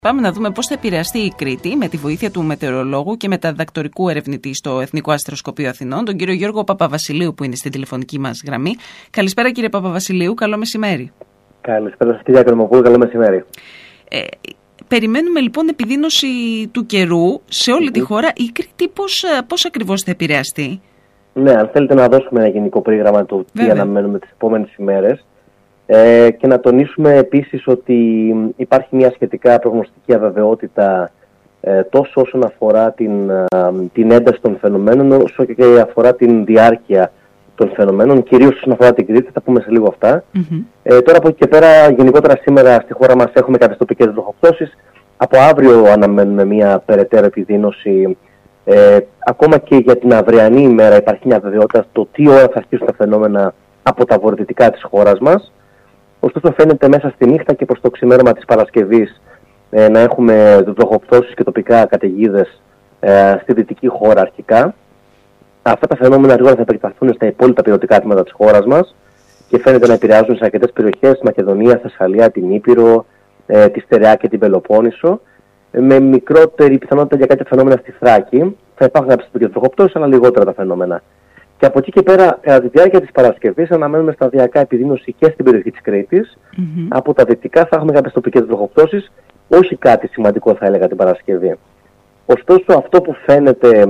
Πάμε να δούμε πώς θα επηρεαστεί η Κρήτη με τη βοήθεια του μετεωρολόγου και μεταδακτορικού ερευνητή στο Εθνικό Αστροσκοπείο Αθηνών, τον κύριο Γιώργο Παπαβασιλείου, που είναι στην τηλεφωνική μας γραμμή. Καλησπέρα, κύριε Παπαβασιλείου, καλό μεσημέρι. Καλησπέρα σας, κυρία Κρεμοπούλου, καλό μεσημέρι. Περιμένουμε λοιπόν επιδείνωση του καιρού σε όλη τη χώρα. Η Κρήτη πώς ακριβώς θα επηρεαστεί? Ναι, αν θέλετε να δώσουμε ένα γενικό περίγραμμα του τι αναμένουμε τις επόμενες ημέρες. Και να τονίσουμε επίσης ότι υπάρχει μια σχετικά προγνωστική αβεβαιότητα τόσο όσον αφορά την ένταση των φαινομένων, όσο και αφορά την διάρκεια των φαινομένων, κυρίως όσον αφορά την Κρήτη, θα πούμε σε λίγο αυτά. Τώρα από εκεί και πέρα, γενικότερα σήμερα στη χώρα μας έχουμε κάποιες τοπικές βροχοπτώσεις. Από αύριο αναμένουμε μια περαιτέρω επιδείνωση. Ακόμα και για την αυριανή ημέρα υπάρχει μια αβεβαιότητα στο τι ώρα θα αρχίσουν τα φαινόμενα από τα βορειοδυτικά της χώρας μας. Ωστόσο φαίνεται μέσα στη νύχτα και προς το ξημέρωμα της Παρασκευής να έχουμε βροχοπτώσεις και τοπικά καταιγίδες στη δυτική χώρα αρχικά. Αυτά τα φαινόμενα αργότερα θα επεκταθούν στα υπόλοιπα πυρωτικά τμήματα της χώρας μας και φαίνεται να επηρεάζουν σε αρκετές περιοχές, Μακεδονία, Θεσσαλία, την Ήπειρο, τη Στερεά και την Πελοπόννησο, με μικρότερη πιθανότητα για κάποια φαινόμενα στη Θράκη. Θα υπάρχουν κάποιες βροχοπτώσεις, αλλά λιγότερα τα φαινόμενα. Και από εκεί και πέρα, κατά τη διάρκεια της Παρασκευής, αναμένουμε σταδιακά επιδείνωση και στην περιοχή της Κρήτης. Από τα δυτικά θα έχουμε κάποιες τοπικές βροχοπτώσεις, όχι κάτι σημαντικό θα έλεγα την Παρασκευή. Ωστόσο, αυτό που φαίνεται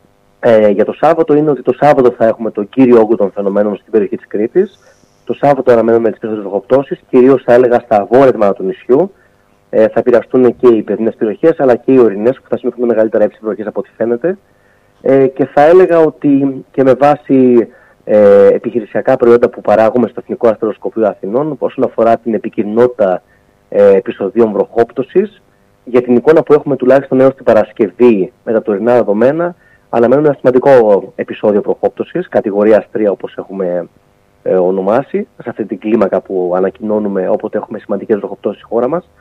για το Σάββατο είναι ότι το Σάββατο θα έχουμε το κύριο όγκο των φαινομένων στην περιοχή της Κρήτης. Το Σάββατο αναμένουμε τις περισσότερες βροχοπτώσεις, κυρίως θα έλεγα στα βόρεια τμήματα του νησιού. Θα επηρεαστούν και οι παιδινές περιοχές, αλλά και οι ορεινές, που θα σημειωθούν μεγαλύτερα ύψη βροχής από ό,τι φαίνεται. Και θα έλεγα ότι και με βάση επιχειρησιακά προϊόντα που παράγουμε στο Εθνικό Αστροσκοπείο Αθηνών, όσον αφορά την επικινδυνότητα επεισοδίων βροχόπτωσης, για την εικόνα που έχουμε τουλάχιστον έως την Παρασκευή με τα τωρινά δεδομένα, αναμένουμε ένα σημαντικό επεισόδιο βροχόπτωσης, κατηγορίας 3 όπως έχουμε ονομάσει, σε αυτή την κλίμακα που ανακοινώνουμε όποτε έχουμε σημαντικές βροχοπτώσεις στη χώρα μας.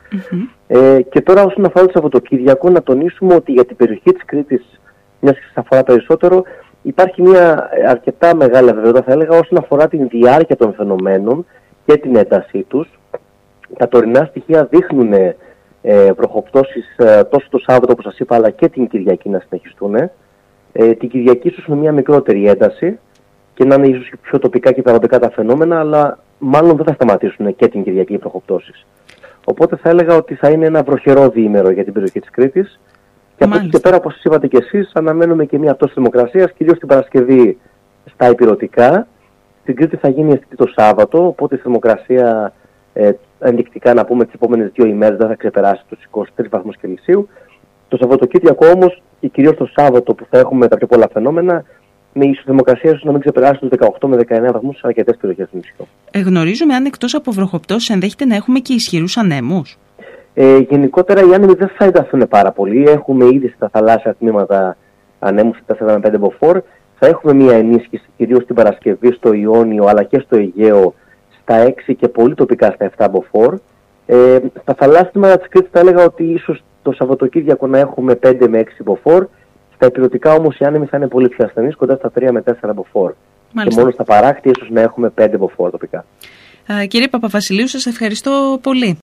Και τώρα όσον αφορά το Σαββατοκύριακο, να τονίσουμε ότι για την περιοχή της Κρήτης, μιας και σας αφορά περισσότερο, υπάρχει μια αρκετά μεγάλη αβεβαιότητα, θα έλεγα, όσον αφορά την διάρκεια των φαινομένων και την έντασή τους. Τα τωρινά στοιχεία δείχνουν βροχοπτώσεις τόσο το Σάββατο, όπως σας είπα, αλλά και την Κυριακή να συνεχιστούν. Την Κυριακή ίσως με μια μικρότερη ένταση και να είναι ίσως πιο τοπικά και παραδοτικά τα φαινόμενα, αλλά μάλλον δεν θα σταματήσουν και την Κυριακή οι βροχοπτώσεις. Οπότε θα έλεγα ότι θα είναι ένα βροχερό διήμερο για την περιοχή της Κρήτης. Και από εκεί και πέρα, όπως είπατε και εσείς, αναμένουμε και μια πτώση θερμοκρασίας, κυρίως την Παρασκευή στα ηπειρωτικά. Στην Κρήτη θα γίνει αισθητή το Σάββατο, οπότε η θερμοκρασία ενδεικτικά να πούμε τις επόμενες 2 ημέρες δεν θα ξεπεράσει τους 23 βαθμούς Κελσίου. Το Σαββατοκύριακο όμως και κυρίως το Σάββατο που θα έχουμε τα πιο πολλά φαινόμενα, με ισοθερμοκρασία ίσως να μην ξεπεράσει τους 18 με 19 βαθμούς σε αρκετές περιοχές του νησιού. Γνωρίζουμε αν εκτός από βροχοπτώσεις ενδέχεται να έχουμε και ισχυρούς ανέμους? Γενικότερα οι άνεμοι δεν θα ενταθούν πάρα πολύ. Έχουμε ήδη στα θαλάσσια τμήματα ανέμους 4 με 5 μποφόρ. Θα έχουμε μια ενίσχυση κυρίως την Παρασκευή στο Ιόνιο αλλά και στο Αιγαίο στα 6 και πολύ τοπικά στα 7 μποφόρ. Στα θαλάσσια τμήματα της Κρήτης θα έλεγα ότι ίσως το Σαββατοκύριακο να έχουμε 5 με 6 μποφόρ. Στα ηπειρωτικά όμως οι άνεμοι θα είναι πολύ πιο ασθενείς, κοντά στα 3 με 4 μποφόρ. Και μόνο στα παράκτια ίσως να έχουμε 5 μποφόρ τοπικά. Κύριε Παπαβασιλείου, σας ευχαριστώ πολύ.